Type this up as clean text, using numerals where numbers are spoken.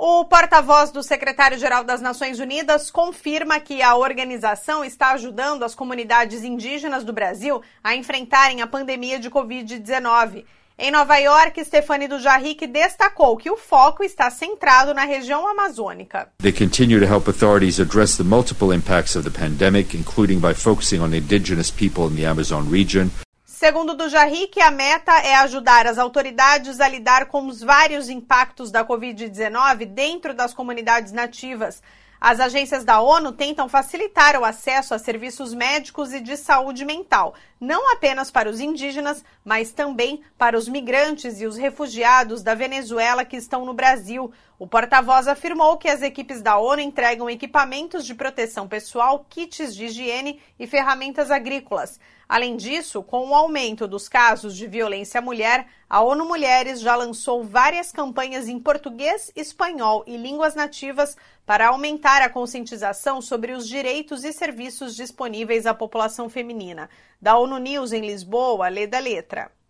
O porta-voz do secretário-geral das Nações Unidas confirma que a organização está ajudando as comunidades indígenas do Brasil a enfrentarem a pandemia de Covid-19. Em Nova York, Stéphane Dujarric destacou que o foco está centrado na região amazônica. They continue to help authorities address the multiple impacts of the pandemic, including by focusing on indigenous people in the Amazon region. Segundo Dujarric, a meta é ajudar as autoridades a lidar com os vários impactos da Covid-19 dentro das comunidades nativas. As agências da ONU tentam facilitar o acesso a serviços médicos e de saúde mental, não apenas para os indígenas, mas também para os migrantes e os refugiados da Venezuela que estão no Brasil. O porta-voz afirmou que as equipes da ONU entregam equipamentos de proteção pessoal, kits de higiene e ferramentas agrícolas. Além disso, com o aumento dos casos de violência à mulher, a ONU Mulheres já lançou várias campanhas em português, espanhol e línguas nativas para aumentar a conscientização sobre os direitos e serviços disponíveis à população feminina. Da ONU News em Lisboa, Leda Letra.